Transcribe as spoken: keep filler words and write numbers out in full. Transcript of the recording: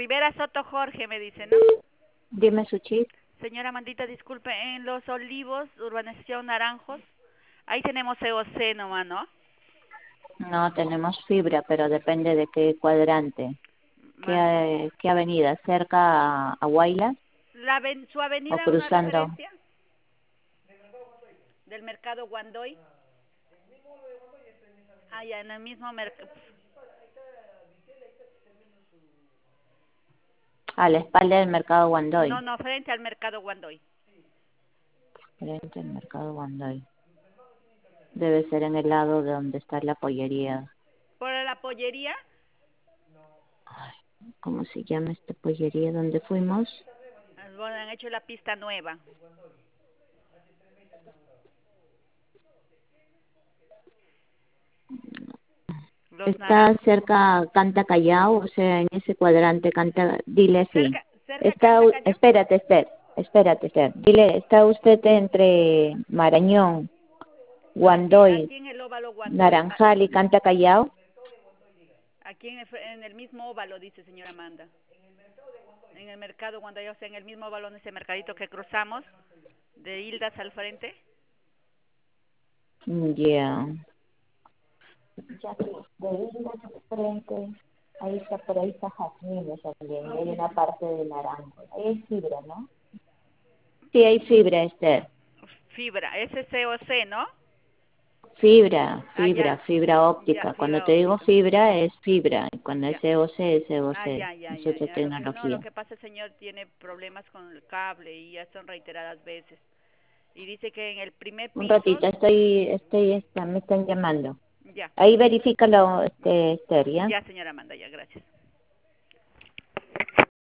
Rivera Soto Jorge me dice, ¿no? Dime su chip. Señora Mandita, disculpe, en Los Olivos, urbanización Naranjos, ahí tenemos C O C nomás, ¿no? No tenemos fibra, pero depende de qué cuadrante. Más, ¿Qué, qué avenida? ¿Cerca a, a Huaylas la, ¿su o avenida una cruzando? referencia? Del mercado Guandoy. Ah, ya, en el mismo mercado. A la espalda del mercado No, Guandoy. no, frente al mercado Guandoy. Frente al mercado Guandoy. Debe ser en el lado de donde está la pollería. Por la pollería, Ay, ¿cómo se llama esta pollería donde fuimos? bueno, han hecho la pista nueva. Los Está naranjos. cerca Canta Callao, o sea, en ese cuadrante Canta, dile así. Cerca, cerca Está, Canta u- Cañón. espérate, Esther, espérate, Esther. Dile, está usted entre Marañón, No, aquí, Guandoy, aquí en el óvalo Guandoy. Ah, Naranjal y Canta Callao. aquí en el, en el mismo óvalo, dice señora Amanda. En el mercado Guandoy, o sea, en el mismo óvalo, en ese mercadito que cruzamos, de Hildas al frente. Mm, ya. Ya que de ahí al frente, ahí está, por ahí está Jazmines también, y hay una parte de Naranjo. Ahí hay fibra, ¿no? Sí, hay fibra, Esther. Fibra, ese C O C, ¿no? Fibra, Ah, ya, fibra, fibra ya, óptica. Cuando fibra te digo óptica. fibra, es fibra. Y cuando es Ya. C O C, es Ah, C O C. ya, ya, Es ya, otra ya. Lo que, no, lo tecnología. que pasa, el señor tiene problemas con el cable y ya son reiteradas veces. Y dice que en el primer Un piso, ratito, estoy, estoy, está- me están llamando. ya, Ahí verifícalo, este, Esther, ¿ya? ya, señora Amanda, ya, gracias.